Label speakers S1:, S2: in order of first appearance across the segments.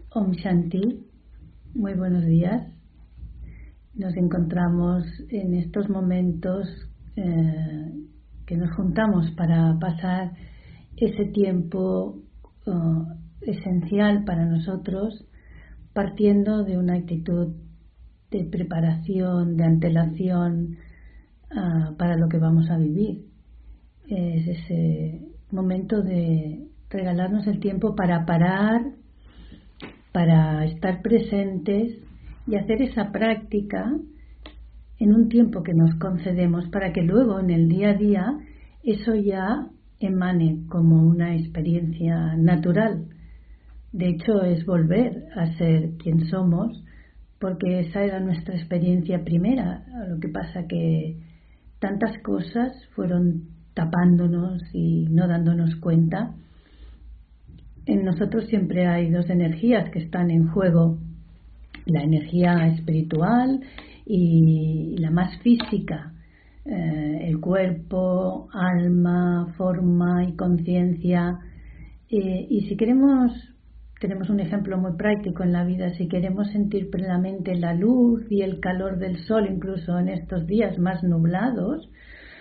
S1: Om Shanti, muy buenos días. Nos encontramos en estos momentos que nos juntamos para pasar ese tiempo esencial para nosotros, partiendo de una actitud de preparación, de antelación para lo que vamos a vivir. Es ese momento de regalarnos el tiempo para parar, para estar presentes y hacer esa práctica en un tiempo que nos concedemos para que luego en el día a día eso ya emane como una experiencia natural. De hecho, es volver a ser quien somos, porque esa era nuestra experiencia primera. Lo que pasa que tantas cosas fueron tapándonos y no dándonos cuenta. En nosotros siempre hay dos energías que están en juego, la energía espiritual y la más física, el cuerpo, alma, forma y conciencia. Y si queremos, tenemos un ejemplo muy práctico en la vida, si queremos sentir plenamente la luz y el calor del sol, incluso en estos días más nublados,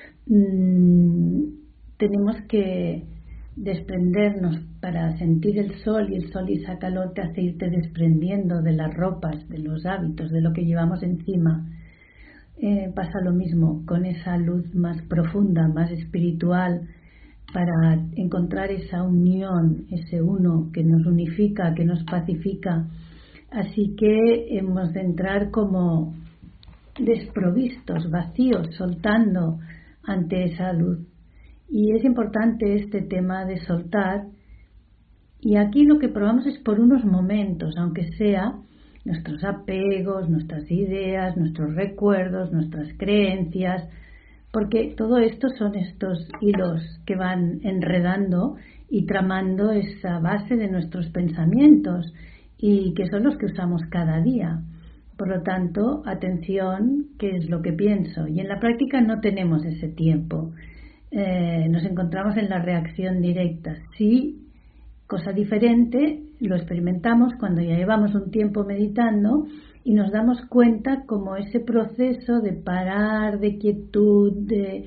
S1: tenemos que desprendernos para sentir el sol, y el sol y esa calor te hace irte desprendiendo de las ropas, de los hábitos, de lo que llevamos encima. Pasa lo mismo con esa luz más profunda, más espiritual, para encontrar esa unión, ese uno que nos unifica, que nos pacifica. Así que hemos de entrar como desprovistos, vacíos, soltando ante esa luz. Y es importante este tema de soltar, y aquí lo que probamos es por unos momentos, aunque sea nuestros apegos, nuestras ideas, nuestros recuerdos, nuestras creencias, porque todo esto son estos hilos que van enredando y tramando esa base de nuestros pensamientos y que son los que usamos cada día. Por lo tanto, atención, ¿qué es lo que pienso? Y en la práctica no tenemos ese tiempo. Nos encontramos en la reacción directa. Sí, cosa diferente, lo experimentamos cuando ya llevamos un tiempo meditando y nos damos cuenta como ese proceso de parar, de quietud, de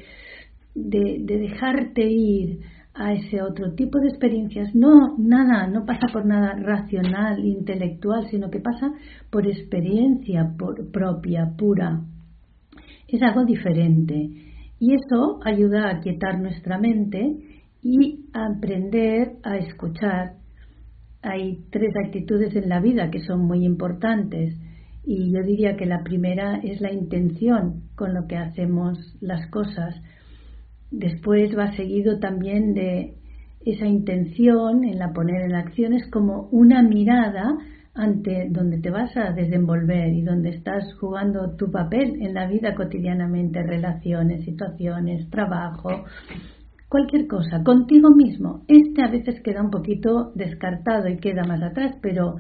S1: dejarte ir a ese otro tipo de experiencias. No pasa por nada racional, intelectual, sino que pasa por experiencia propia, pura. Es algo diferente. Y eso ayuda a aquietar nuestra mente y a aprender a escuchar. Hay tres actitudes en la vida que son muy importantes, y yo diría que la primera es la intención con lo que hacemos las cosas. Después va seguido también de esa intención en la poner en acciones como una mirada ante donde te vas a desenvolver y donde estás jugando tu papel en la vida cotidianamente, relaciones, situaciones, trabajo, cualquier cosa, contigo mismo. A veces queda un poquito descartado y queda más atrás, pero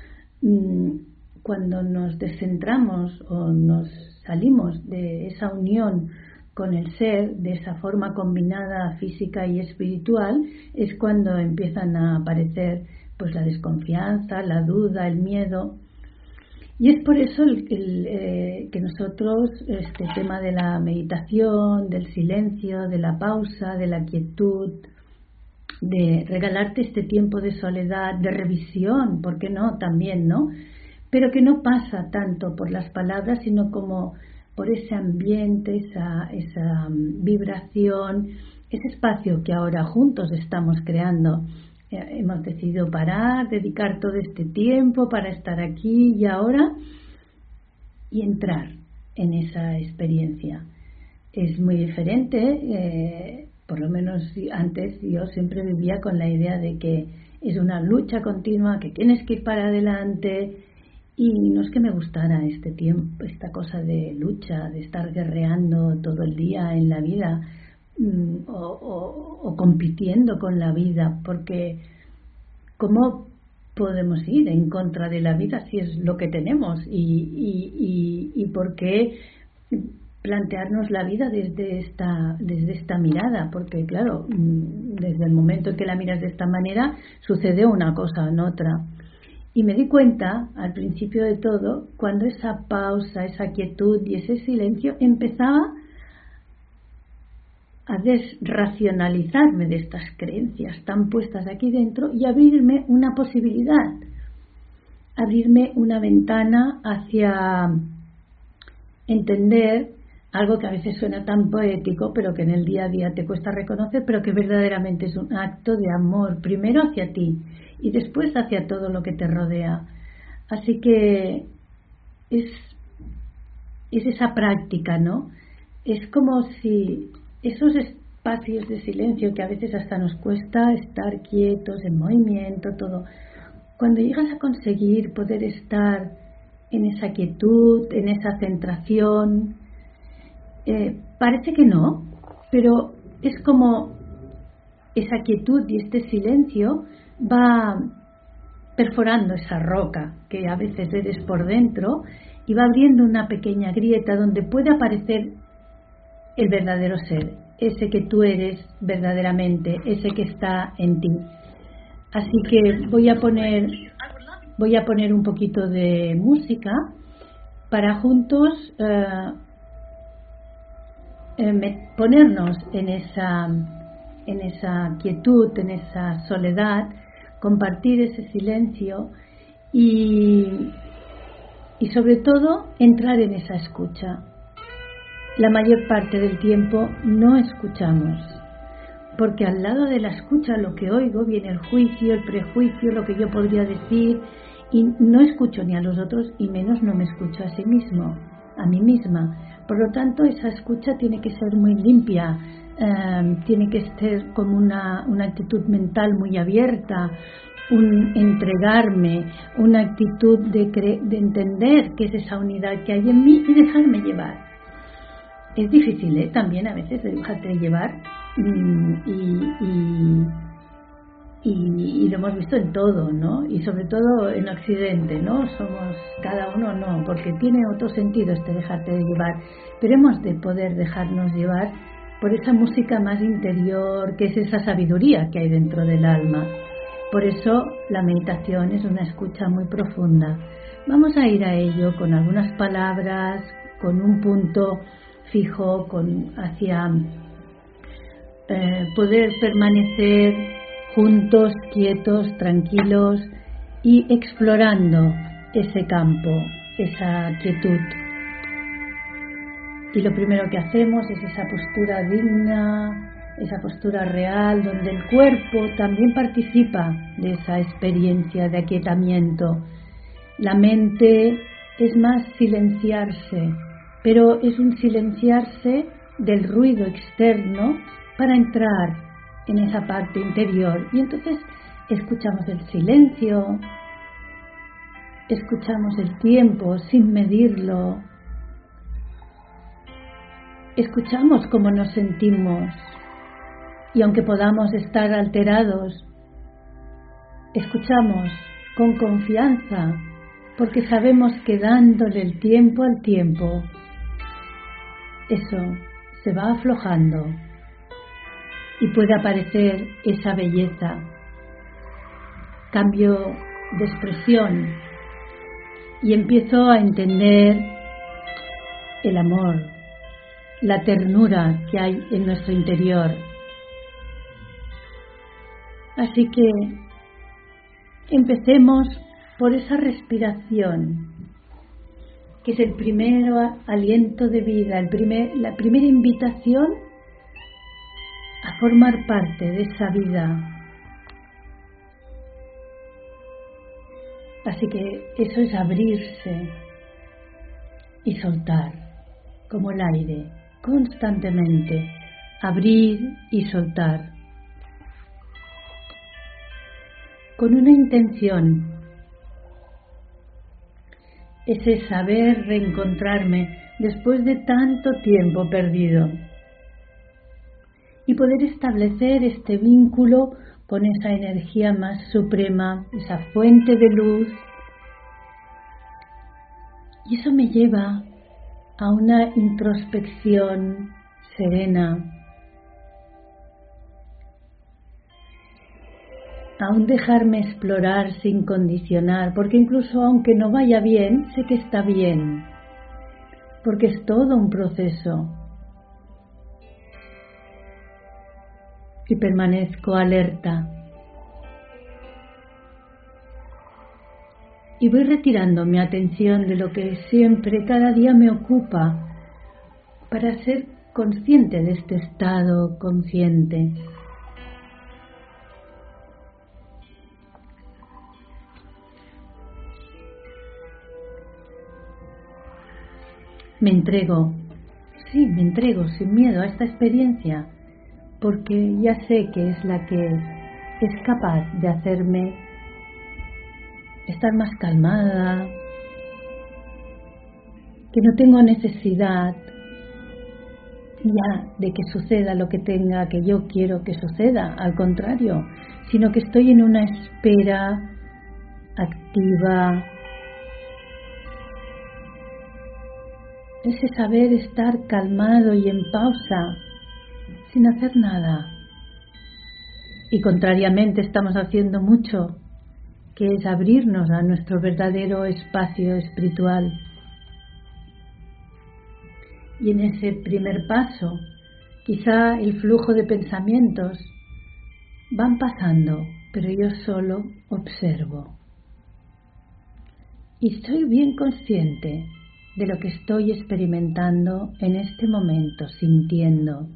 S1: cuando nos descentramos o nos salimos de esa unión con el ser, de esa forma combinada física y espiritual, es cuando empiezan a aparecer pues la desconfianza, la duda, el miedo. Y es por eso que nosotros, este tema de la meditación, del silencio, de la pausa, de la quietud, de regalarte este tiempo de soledad, de revisión, ¿por qué no? También, ¿no? Pero que no pasa tanto por las palabras, sino como por ese ambiente, esa vibración, ese espacio que ahora juntos estamos creando. Hemos decidido parar, dedicar todo este tiempo para estar aquí y ahora y entrar en esa experiencia. Es muy diferente, por lo menos antes yo siempre vivía con la idea de que es una lucha continua, que tienes que ir para adelante, y no es que me gustara este tiempo, esta cosa de lucha, de estar guerreando todo el día en la vida, o compitiendo con la vida, porque ¿cómo podemos ir en contra de la vida si es lo que tenemos? Y ¿por qué plantearnos la vida desde esta mirada? Porque claro, desde el momento en que la miras de esta manera sucede una cosa en otra. Y me di cuenta, al principio de todo, cuando esa pausa, esa quietud y ese silencio empezaba a desracionalizarme de estas creencias tan puestas aquí dentro y abrirme una posibilidad, abrirme una ventana hacia entender algo que a veces suena tan poético, pero que en el día a día te cuesta reconocer, pero que verdaderamente es un acto de amor, primero hacia ti y después hacia todo lo que te rodea. Así que es esa práctica, ¿no? Es como si esos espacios de silencio que a veces hasta nos cuesta estar quietos, en movimiento, todo, cuando llegas a conseguir poder estar en esa quietud, en esa centración, parece que no, pero es como esa quietud y este silencio va perforando esa roca que a veces eres por dentro y va abriendo una pequeña grieta donde puede aparecer el verdadero ser, ese que tú eres verdaderamente, ese que está en ti. Así que voy a poner un poquito de música para juntos ponernos en esa quietud, en esa soledad, compartir ese silencio y sobre todo entrar en esa escucha. La mayor parte del tiempo no escuchamos, porque al lado de la escucha lo que oigo viene el juicio, el prejuicio, lo que yo podría decir, y no escucho ni a los otros y menos no me escucho a sí mismo, a mí misma. Por lo tanto, esa escucha tiene que ser muy limpia, tiene que ser como una actitud mental muy abierta, un entregarme, una actitud de entender qué es esa unidad que hay en mí y dejarme llevar. Es difícil, también a veces dejarte llevar y lo hemos visto en todo, ¿no? Y sobre todo en Occidente, ¿no? Somos cada uno, no, porque tiene otro sentido dejarte de llevar, pero hemos de poder dejarnos llevar por esa música más interior, que es esa sabiduría que hay dentro del alma. Por eso la meditación es una escucha muy profunda. Vamos a ir a ello con algunas palabras, con un punto fijo, hacia poder permanecer juntos, quietos, tranquilos y explorando ese campo, esa quietud. Y lo primero que hacemos es esa postura digna, esa postura real, donde el cuerpo también participa de esa experiencia de aquietamiento. La mente es más silenciarse, pero es un silenciarse del ruido externo para entrar en esa parte interior. Y entonces escuchamos el silencio, escuchamos el tiempo sin medirlo, escuchamos cómo nos sentimos y aunque podamos estar alterados, escuchamos con confianza porque sabemos que dándole el tiempo al tiempo, eso se va aflojando y puede aparecer esa belleza, cambio de expresión y empiezo a entender el amor, la ternura que hay en nuestro interior. Así que empecemos por esa respiración, que es el primer aliento de vida, la primera invitación a formar parte de esa vida. Así que eso es abrirse y soltar, como el aire, constantemente, abrir y soltar, con una intención. Ese saber reencontrarme después de tanto tiempo perdido y poder establecer este vínculo con esa energía más suprema, esa fuente de luz. Y eso me lleva a una introspección serena, Aún dejarme explorar sin condicionar, porque incluso aunque no vaya bien, sé que está bien, porque es todo un proceso. Y permanezco alerta. Y voy retirando mi atención de lo que siempre, cada día me ocupa, para ser consciente de este estado consciente. Me entrego sin miedo a esta experiencia, porque ya sé que es la que es capaz de hacerme estar más calmada, que no tengo necesidad ya de que suceda lo que tenga que yo quiero que suceda, al contrario, sino que estoy en una espera activa, ese saber estar calmado y en pausa, sin hacer nada. Y contrariamente estamos haciendo mucho, que es abrirnos a nuestro verdadero espacio espiritual. Y en ese primer paso, quizá el flujo de pensamientos van pasando, pero yo solo observo. Y soy bien consciente de lo que estoy experimentando en este momento, sintiendo.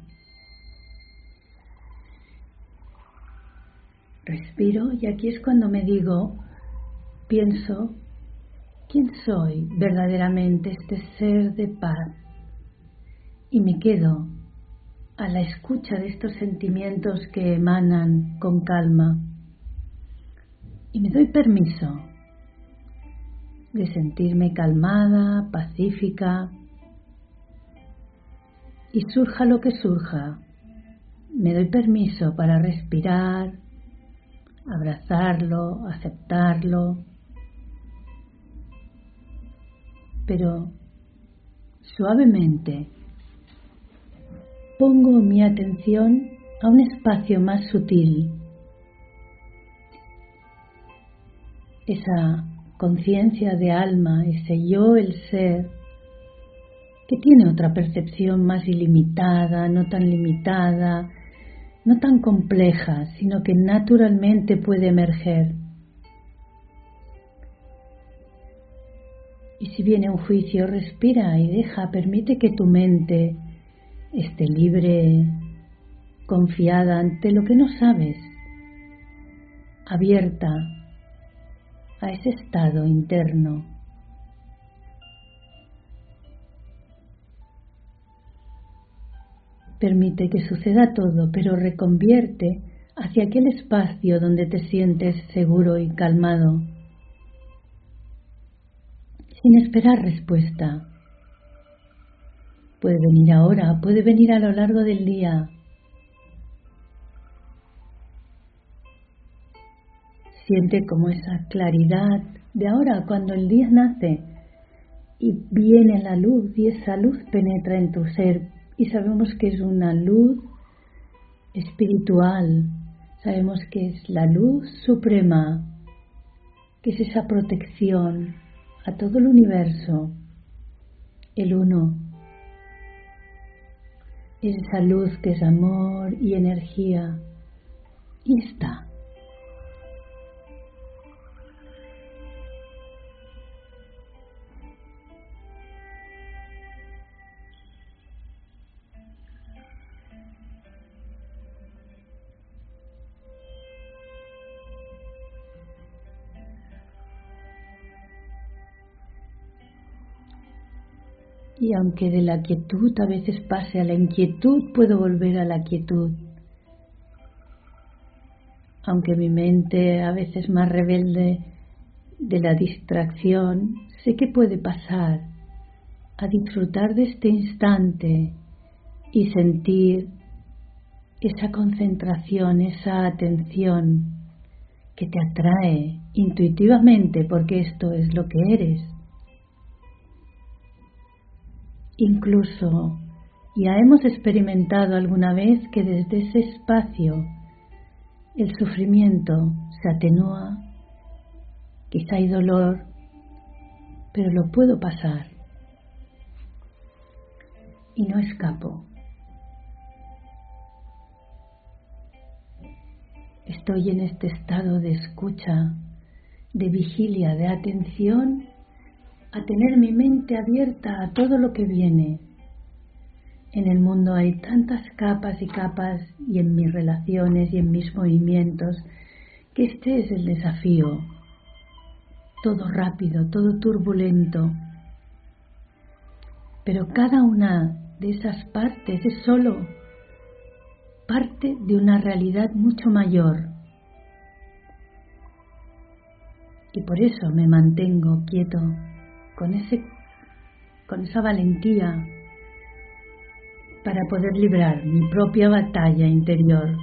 S1: Respiro y aquí es cuando me digo, pienso, ¿quién soy verdaderamente este ser de paz? Y me quedo a la escucha de estos sentimientos que emanan con calma. Y me doy permiso de sentirme calmada, pacífica, y surja lo que surja. Me doy permiso para respirar, abrazarlo, aceptarlo, pero suavemente pongo mi atención a un espacio más sutil, esa conciencia de alma, ese yo, el ser, que tiene otra percepción más ilimitada, no tan limitada, no tan compleja, sino que naturalmente puede emerger. Y si viene un juicio, respira y deja, permite que tu mente esté libre, confiada ante lo que no sabes, abierta a ese estado interno. Permite que suceda todo, pero reconvierte hacia aquel espacio donde te sientes seguro y calmado, sin esperar respuesta. Puede venir ahora, puede venir a lo largo del día. Siente como esa claridad de ahora, cuando el día nace y viene la luz y esa luz penetra en tu ser y sabemos que es una luz espiritual, sabemos que es la luz suprema, que es esa protección a todo el universo, el uno. Es esa luz que es amor y energía y está. Y aunque de la quietud a veces pase a la inquietud, puedo volver a la quietud. Aunque mi mente a veces más rebelde de la distracción, sé que puede pasar a disfrutar de este instante y sentir esa concentración, esa atención que te atrae intuitivamente, porque esto es lo que eres. Incluso ya hemos experimentado alguna vez que desde ese espacio el sufrimiento se atenúa, quizá hay dolor, pero lo puedo pasar y no escapo. Estoy en este estado de escucha, de vigilia, de atención, a tener mi mente abierta a todo lo que viene. En el mundo hay tantas capas y capas, y en mis relaciones y en mis movimientos, que este es el desafío. Todo rápido, todo turbulento. Pero cada una de esas partes es solo parte de una realidad mucho mayor. Y por eso me mantengo quieto, con esa valentía, para poder librar mi propia batalla interior.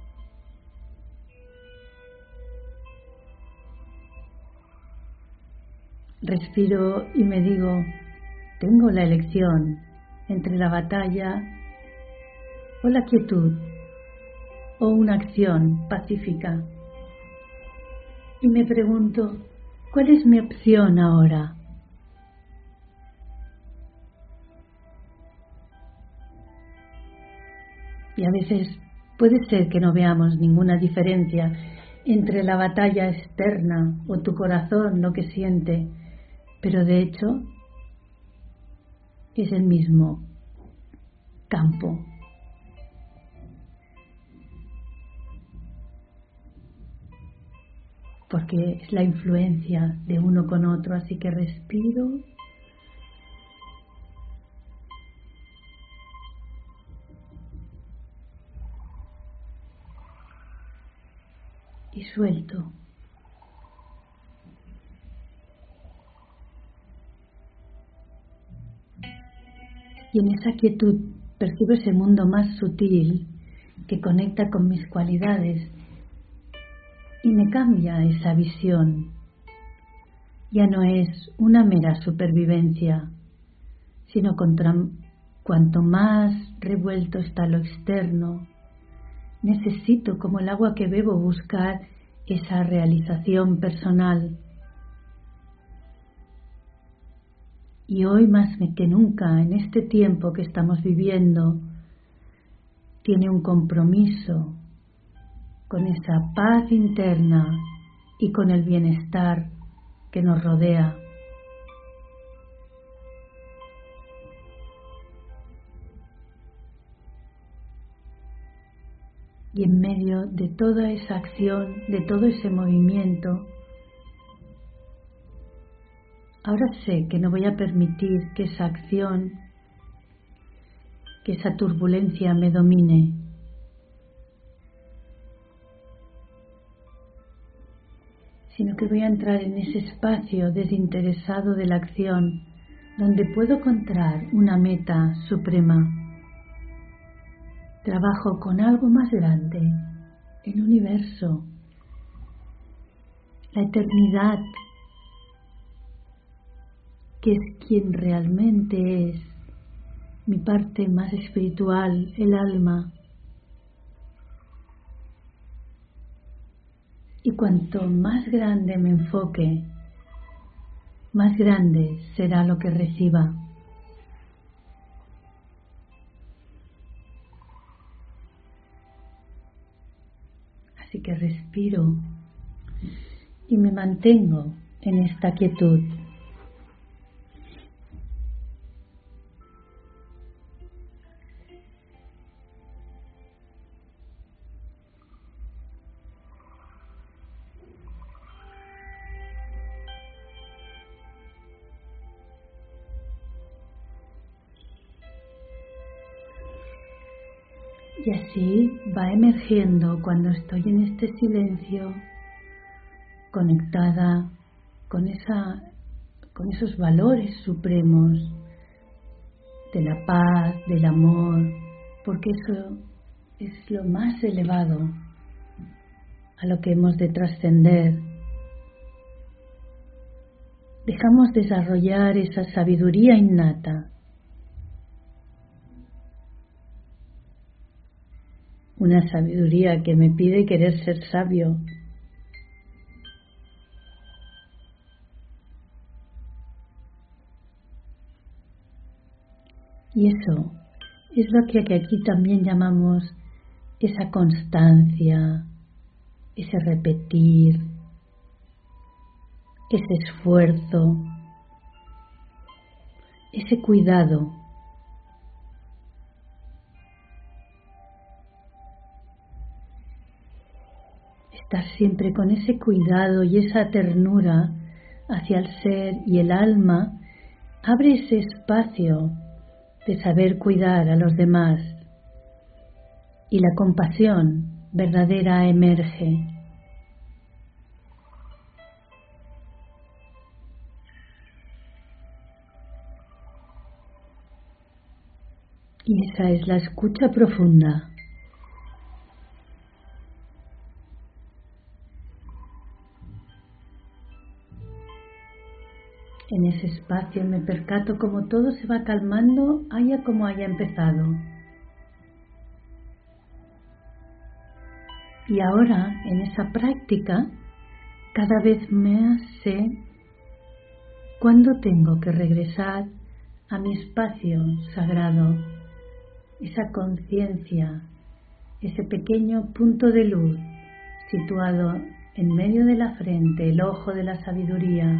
S1: Respiro y me digo, tengo la elección entre la batalla o la quietud o una acción pacífica. Y me pregunto, ¿cuál es mi opción ahora? Y a veces puede ser que no veamos ninguna diferencia entre la batalla externa o tu corazón, lo que siente, pero de hecho es el mismo campo. Porque es la influencia de uno con otro, así que respiro y suelto. Y en esa quietud percibo ese mundo más sutil que conecta con mis cualidades y me cambia esa visión. Ya no es una mera supervivencia, sino cuanto más revuelto está lo externo, necesito, como el agua que bebo, buscar esa realización personal. Y hoy más que nunca, en este tiempo que estamos viviendo, tiene un compromiso con esa paz interna y con el bienestar que nos rodea. Y en medio de toda esa acción, de todo ese movimiento, ahora sé que no voy a permitir que esa acción, que esa turbulencia me domine. Sino que voy a entrar en ese espacio desinteresado de la acción, donde puedo encontrar una meta suprema. Trabajo con algo más grande, el universo, la eternidad, que es quien realmente es mi parte más espiritual, el alma. Y cuanto más grande me enfoque, más grande será lo que reciba. Así que respiro y me mantengo en esta quietud. Y así va emergiendo cuando estoy en este silencio, conectada con esos valores supremos de la paz, del amor, porque eso es lo más elevado a lo que hemos de trascender. Dejamos desarrollar esa sabiduría innata. una sabiduría que me pide querer ser sabio. Y eso es lo que aquí también llamamos esa constancia, ese repetir, ese esfuerzo, ese cuidado. Estar siempre con ese cuidado y esa ternura hacia el ser y el alma abre ese espacio de saber cuidar a los demás y la compasión verdadera emerge. Y esa es la escucha profunda. En ese espacio me percato como todo se va calmando, haya como haya empezado. Y ahora, en esa práctica, cada vez más sé cuándo tengo que regresar a mi espacio sagrado, esa conciencia, ese pequeño punto de luz situado en medio de la frente, el ojo de la sabiduría.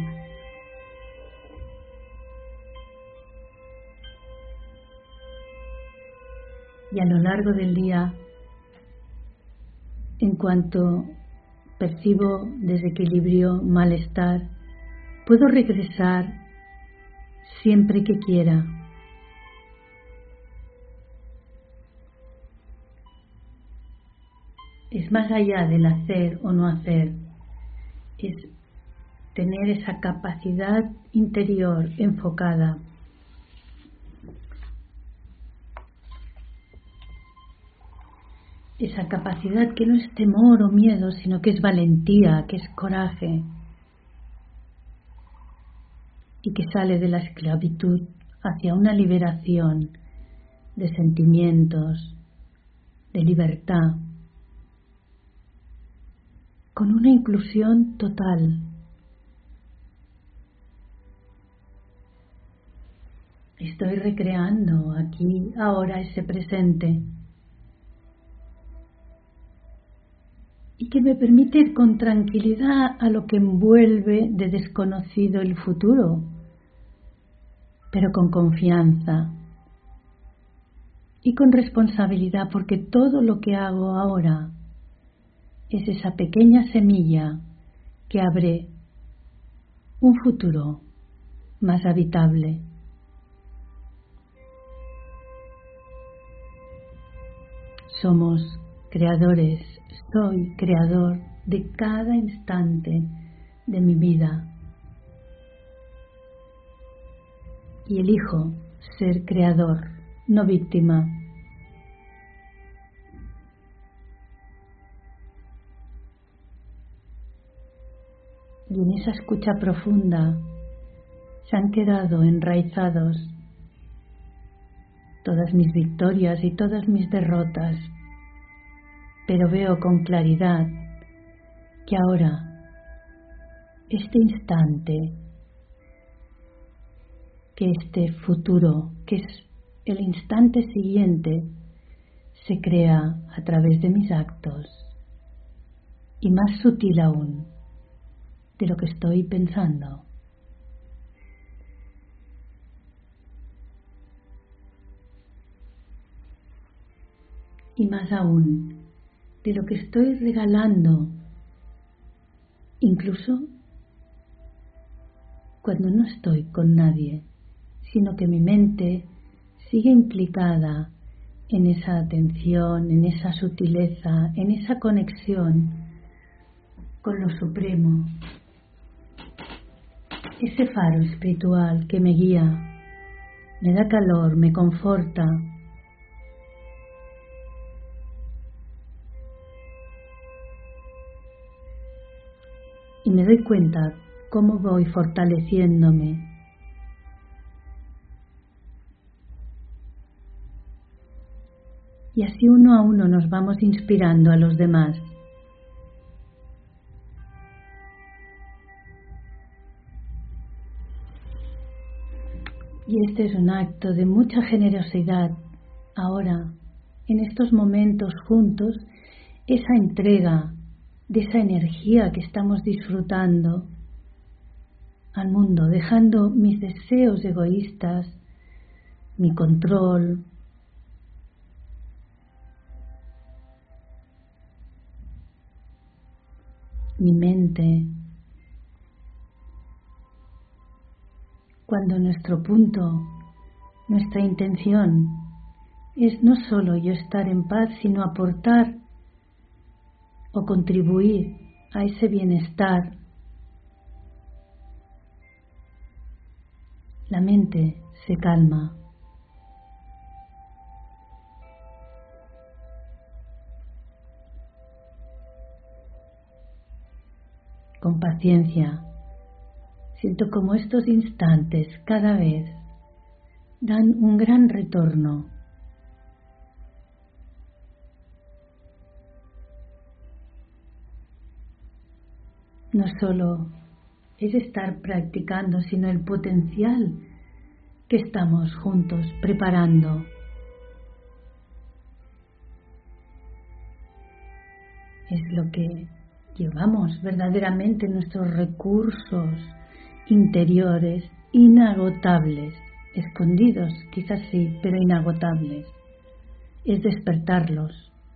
S1: Y a lo largo del día, en cuanto percibo desequilibrio, malestar, puedo regresar siempre que quiera. Es más allá del hacer o no hacer, es tener esa capacidad interior enfocada. Esa capacidad que no es temor o miedo, sino que es valentía, que es coraje y que sale de la esclavitud hacia una liberación de sentimientos, de libertad, con una inclusión total. Estoy recreando aquí, ahora, ese presente y que me permite ir con tranquilidad a lo que envuelve de desconocido el futuro, pero con confianza y con responsabilidad, porque todo lo que hago ahora es esa pequeña semilla que abre un futuro más habitable. Somos creadores, soy creador de cada instante de mi vida y elijo ser creador, no víctima. Y en esa escucha profunda se han quedado enraizados todas mis victorias y todas mis derrotas, pero veo con claridad que ahora, este instante, que este futuro, que es el instante siguiente, se crea a través de mis actos y más sutil aún de lo que estoy pensando. Y más aún de lo que estoy regalando, incluso cuando no estoy con nadie, sino que mi mente sigue implicada en esa atención, en esa sutileza, en esa conexión con lo supremo, ese faro espiritual que me guía, me da calor, me conforta. Y me doy cuenta cómo voy fortaleciéndome. Y así uno a uno nos vamos inspirando a los demás. Y este es un acto de mucha generosidad. Ahora, en estos momentos juntos, esa entrega de esa energía que estamos disfrutando al mundo, dejando mis deseos egoístas, mi control, mi mente. Cuando nuestro punto, nuestra intención es no solo yo estar en paz, sino aportar o contribuir a ese bienestar, la mente se calma. Con paciencia, siento como estos instantes cada vez dan un gran retorno. No solo es estar practicando, sino el potencial que estamos juntos preparando. Es lo que llevamos verdaderamente, nuestros recursos interiores inagotables, escondidos quizás sí, pero inagotables. Es despertarlos.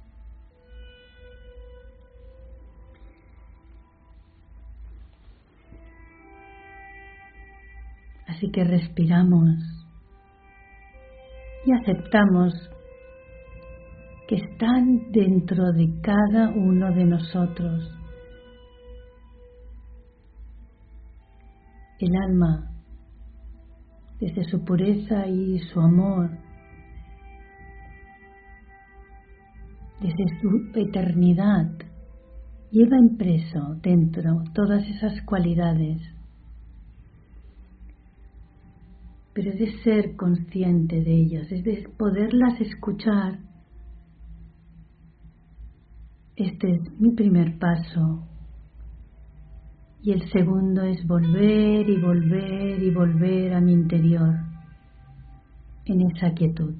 S1: Así que respiramos y aceptamos que están dentro de cada uno de nosotros. El alma, desde su pureza y su amor, desde su eternidad, lleva impreso dentro todas esas cualidades. Pero es de ser consciente de ellas, es de poderlas escuchar. Este es mi primer paso. Y el segundo es volver y volver y volver a mi interior, en esa quietud.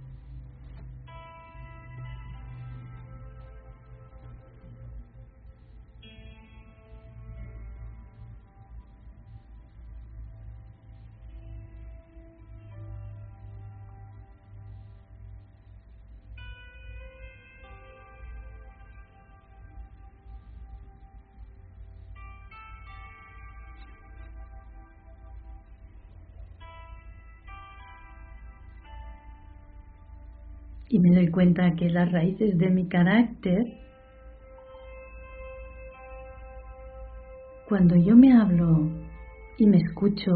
S1: Y me doy cuenta que las raíces de mi carácter, cuando yo me hablo y me escucho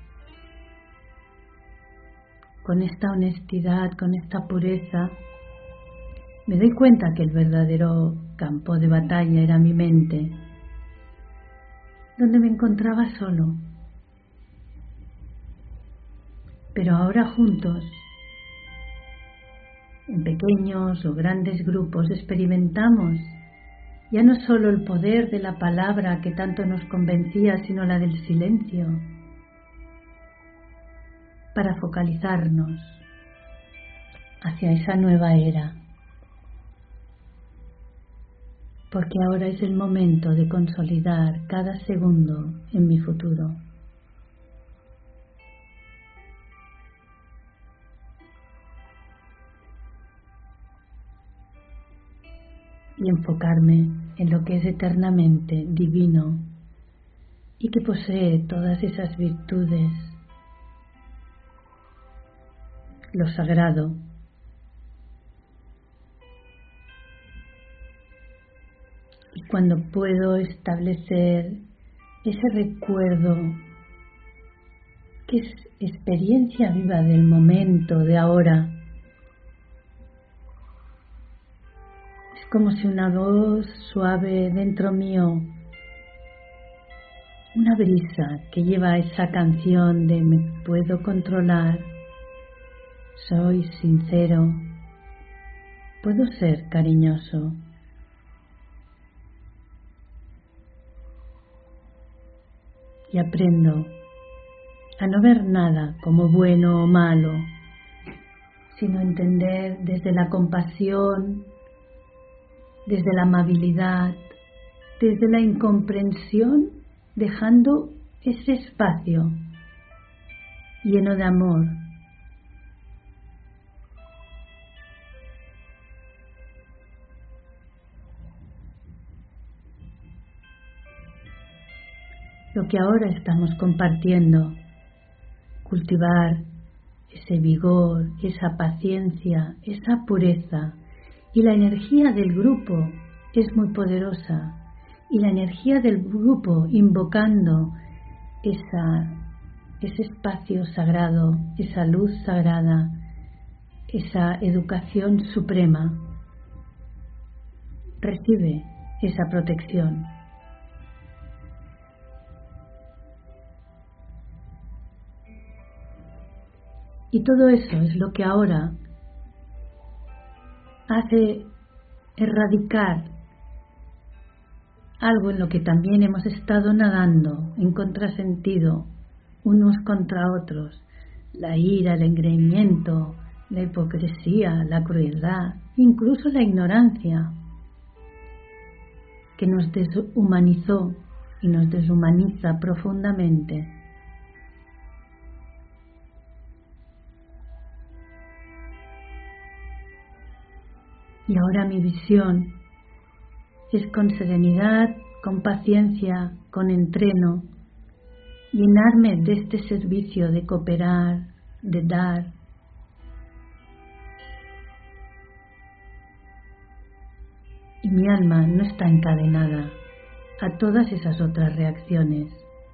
S1: con esta honestidad, con esta pureza, me doy cuenta que el verdadero campo de batalla era mi mente, donde me encontraba solo. Pero ahora juntos, en pequeños o grandes grupos, experimentamos ya no solo el poder de la palabra que tanto nos convencía, sino la del silencio, para focalizarnos hacia esa nueva era. Porque ahora es el momento de consolidar cada segundo en mi futuro. Y enfocarme en lo que es eternamente divino y que posee todas esas virtudes, lo sagrado. Y cuando puedo establecer ese recuerdo que es experiencia viva del momento, de ahora, como si una voz suave dentro mío, una brisa que lleva esa canción de me puedo controlar, soy sincero, puedo ser cariñoso. Y aprendo a no ver nada como bueno o malo, sino entender desde la compasión, desde la amabilidad, desde la incomprensión, dejando ese espacio lleno de amor. Lo que ahora estamos compartiendo, cultivar ese vigor, esa paciencia, esa pureza, y la energía del grupo es muy poderosa, y la energía del grupo invocando ese espacio sagrado, esa luz sagrada, esa educación suprema, recibe esa protección. Y todo eso es lo que ahora hace erradicar algo en lo que también hemos estado nadando en contrasentido unos contra otros: la ira, el engreimiento, la hipocresía, la crueldad, incluso la ignorancia, que nos deshumanizó y nos deshumaniza profundamente. Y ahora mi visión es con serenidad, con paciencia, con entreno, llenarme de este servicio de cooperar, de dar. Y mi alma no está encadenada a todas esas otras reacciones.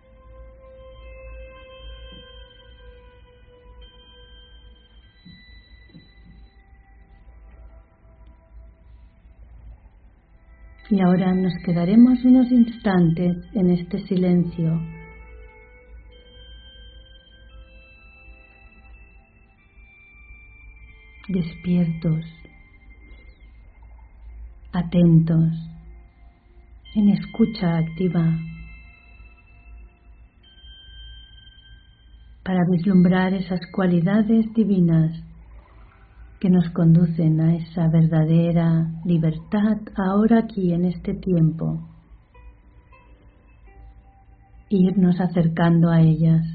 S1: Y ahora nos quedaremos unos instantes en este silencio, despiertos, atentos, en escucha activa, para vislumbrar esas cualidades divinas que nos conducen a esa verdadera libertad ahora aquí en este tiempo, e irnos acercando a ellas.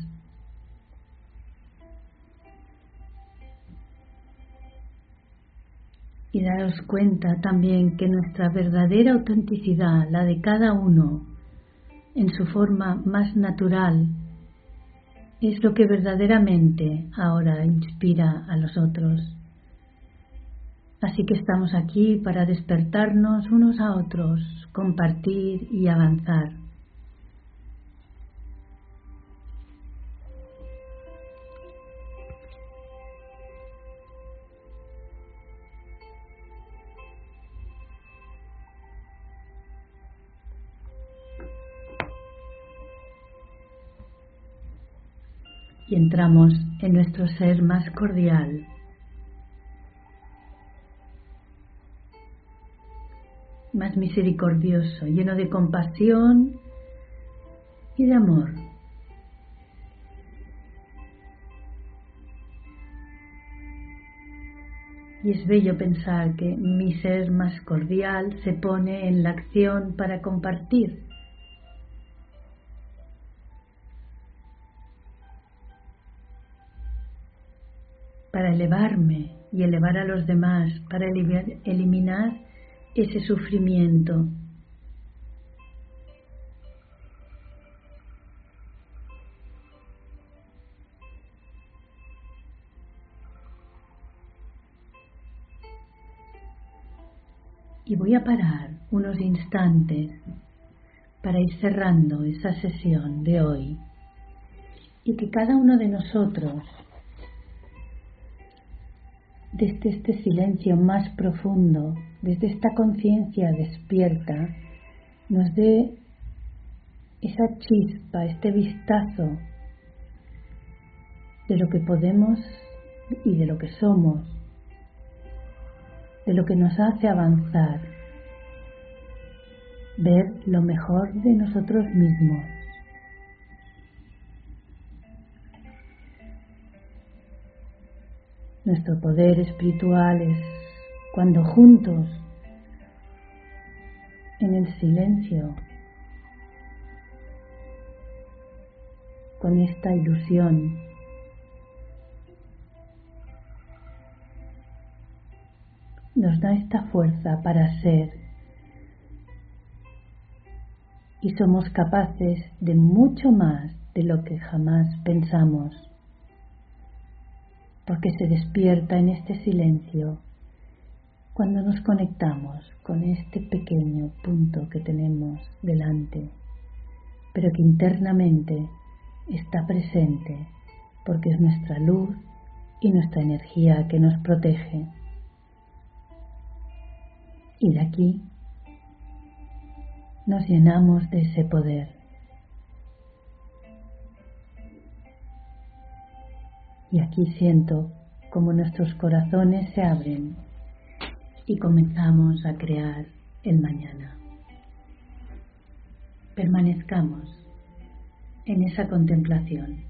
S1: Y daros cuenta también que nuestra verdadera autenticidad, la de cada uno, en su forma más natural, es lo que verdaderamente ahora inspira a los otros. Así que estamos aquí para despertarnos unos a otros, compartir y avanzar. Y entramos en nuestro ser más cordial, más misericordioso, lleno de compasión y de amor. Y es bello pensar que mi ser más cordial se pone en la acción para compartir. Para elevarme y elevar a los demás, para eliminar ese sufrimiento. Y voy a parar unos instantes para ir cerrando esa sesión de hoy, y que cada uno de nosotros, desde este silencio más profundo, desde esta conciencia despierta, nos dé esa chispa, este vistazo de lo que podemos y de lo que somos, de lo que nos hace avanzar, ver lo mejor de nosotros mismos. Nuestro poder espiritual es cuando juntos, en el silencio, con esta ilusión, nos da esta fuerza para ser y somos capaces de mucho más de lo que jamás pensamos, porque se despierta en este silencio cuando nos conectamos con este pequeño punto que tenemos delante, pero que internamente está presente porque es nuestra luz y nuestra energía que nos protege. Y de aquí nos llenamos de ese poder. Y aquí siento como nuestros corazones se abren y comenzamos a crear el mañana. Permanezcamos en esa contemplación.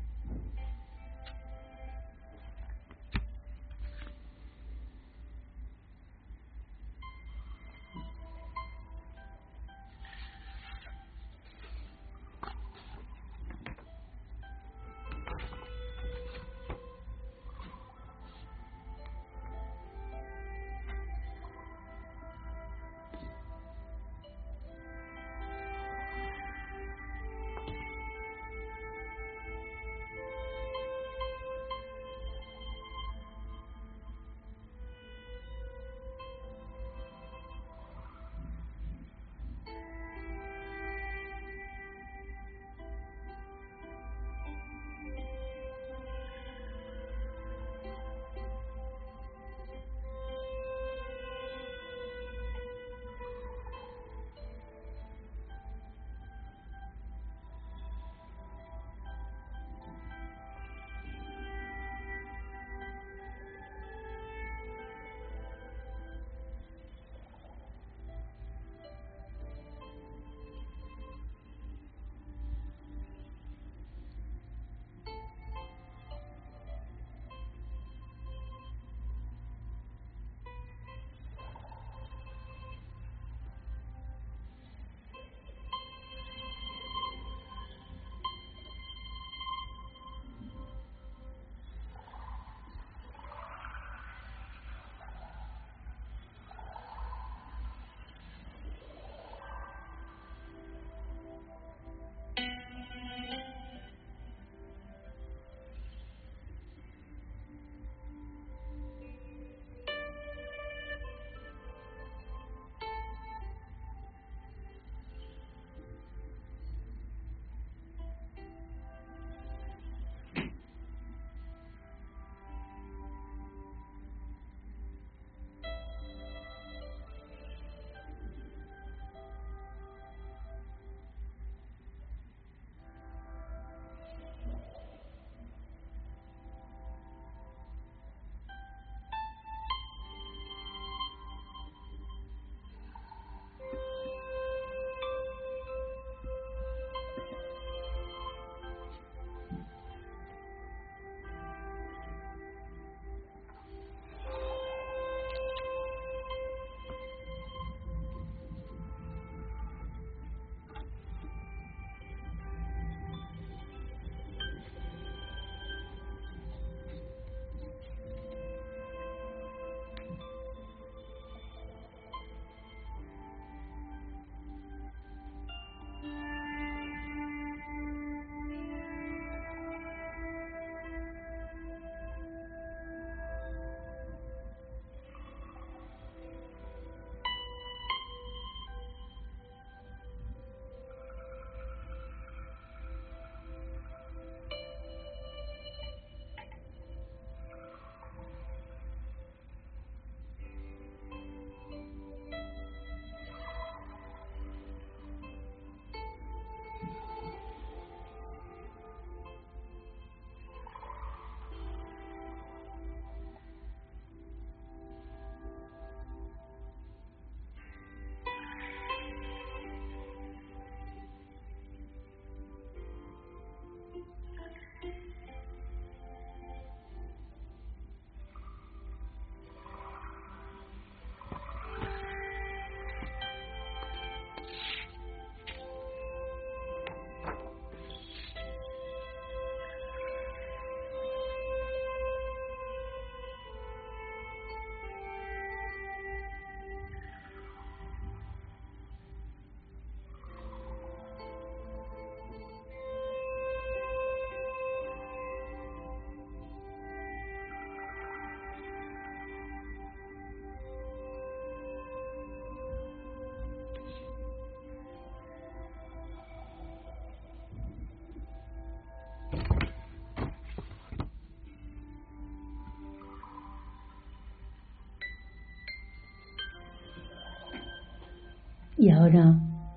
S1: Y ahora,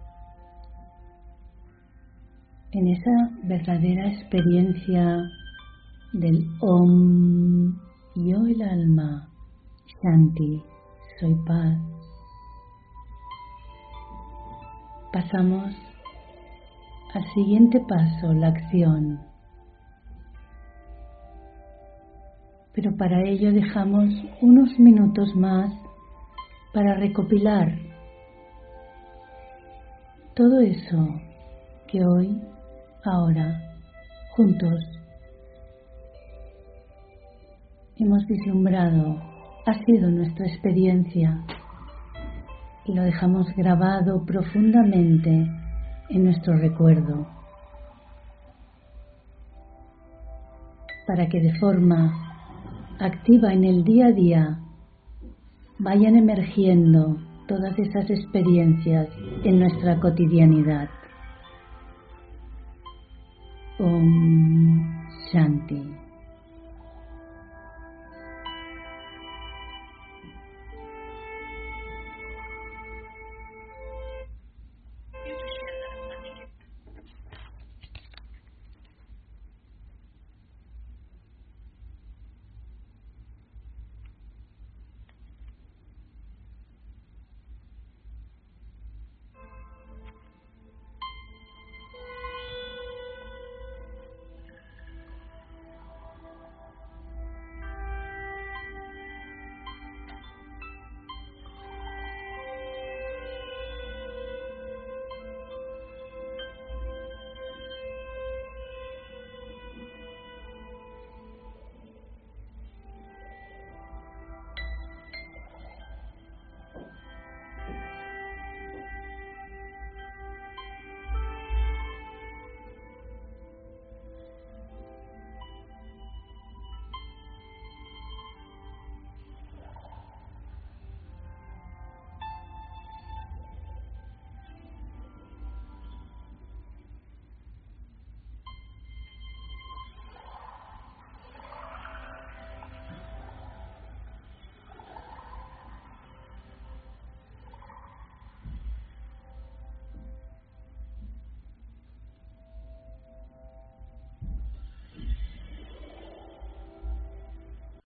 S1: en esa verdadera experiencia del Om, yo el alma, Shanti, soy paz, pasamos al siguiente paso, la acción. Pero para ello dejamos unos minutos más para recopilar todo eso que hoy, ahora, juntos, hemos vislumbrado, ha sido nuestra experiencia y lo dejamos grabado profundamente en nuestro recuerdo para que de forma activa en el día a día vayan emergiendo todas esas experiencias en nuestra cotidianidad. Om Shanti.